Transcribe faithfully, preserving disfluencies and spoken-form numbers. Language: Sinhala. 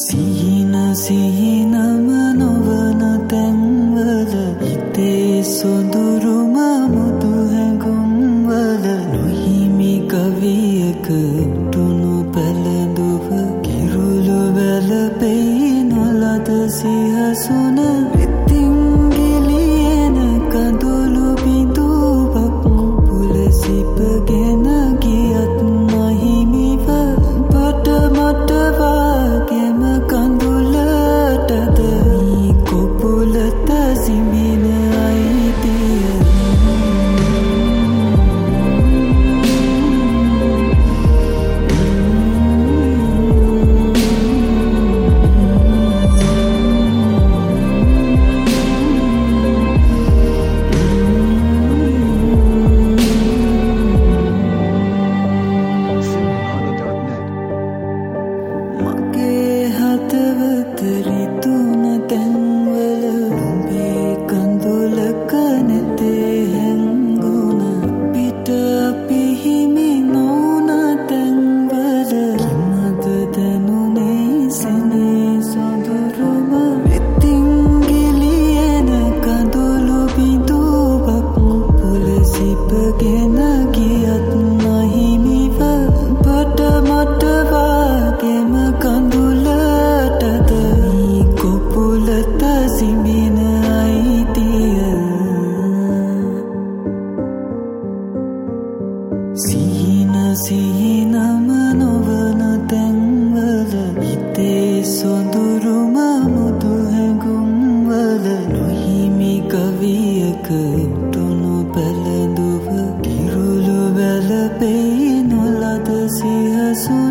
සිහින සිහිනම නොවන තැන්වල හිතේ සොඳුරුම මුදු හැඟුම්වල නොහිමි කවියක උටුණු පැළඳුව කිරුළු වැළපෙයි නොලද සිහසුන වෙතින් ගිලින කඳුළු බිඳුවක් පුලසිපගෙන ගියත් නොහිමිව බට මට වාගෙම කඳුලටද මේ කොපුලත සිඹින අයිතිය රිතුන තැන්වල නුඹේ කඳුලක නැතේ හැංගුණ පිට අපි හිමි නොවුන තැන්වල කිමද දැනුනේ සෙනේ සොඳුරුම වෙතින් ගිලින කඳුළු බිඳුවක් පුලසිපගෙන ගියත් නොහිමිව බට මට වාගෙම කඳුල සිඹින අයිතිය සිහින සිහිනම නොවන තැන්වල හිතේ සොඳුරුම මුදු හැඟුම්වල නොහිමි කවියක උටුණු පැළඳුව කිරුළු වැළපෙයි නොලද සිහසුන